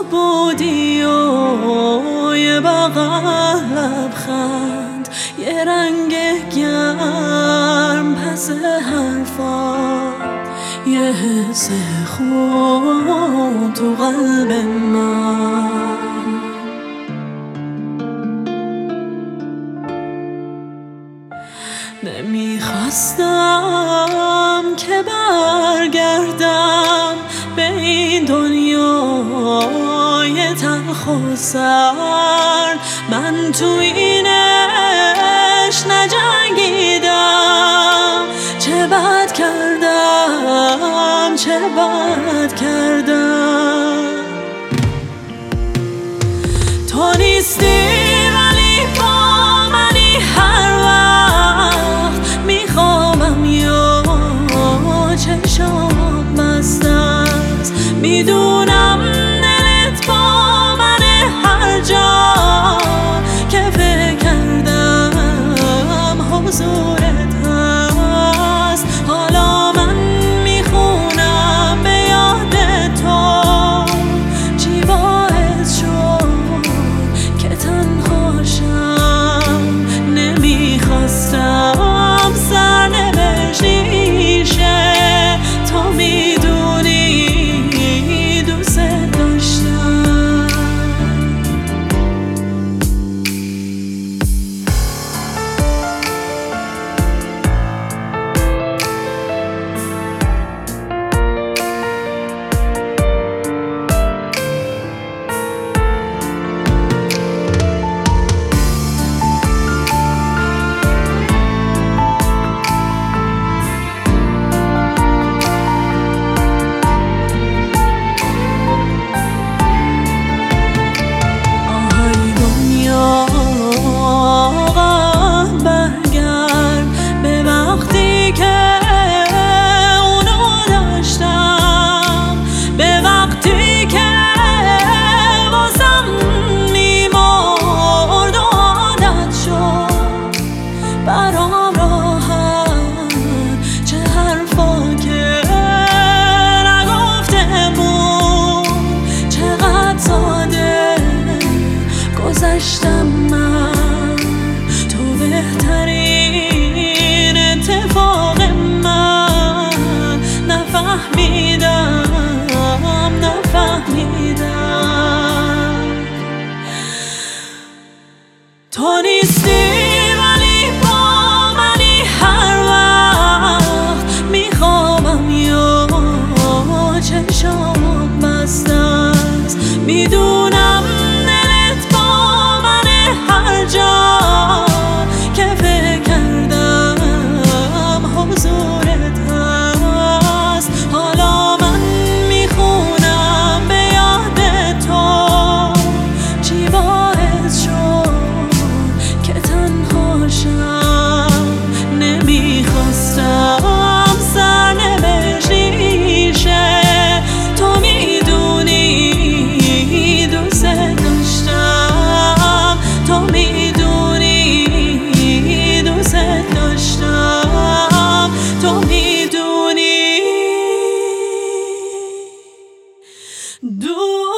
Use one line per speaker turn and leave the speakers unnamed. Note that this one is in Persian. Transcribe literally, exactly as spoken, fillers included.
بودی و یه بغل لبخند، یه رنگ گرم پس حرفات، یه حس خوب تو قلب من. نمیخواستم که برگردم به این دنیای تلخ و سرد. من تو این عشق نجنگیدم، چه بد کردم، چه بد کردم. تو نیستی ولی با منی، هر وقت میخوابم یا چشام بسته است. میدونم دلت با منه، هر جا که فکر کردم حضورت هست. حالا من میخونم به یاد تو، چی باعث شد که تنها شم. نمیخواستم سرنوشتی شه، تو میدونی دوست داشتم. برام راحت چه حرفا که نگفتمون، چقدر ساده گذشتم من. تو بهترین اتفاق من، نفهمیدم نفهمیدم. تو نیستی چشام بسته است. میدونم دلت با منه، هر جا که فکر کردم حضورت هست. حالا من میخونم به یاد تو، چی باعث شد که تنها شم. نمیخواستم سرنوشتی شه، تو میدونی دوست داشتم، تو میدونی دوست داشتم، تو میدونی دوست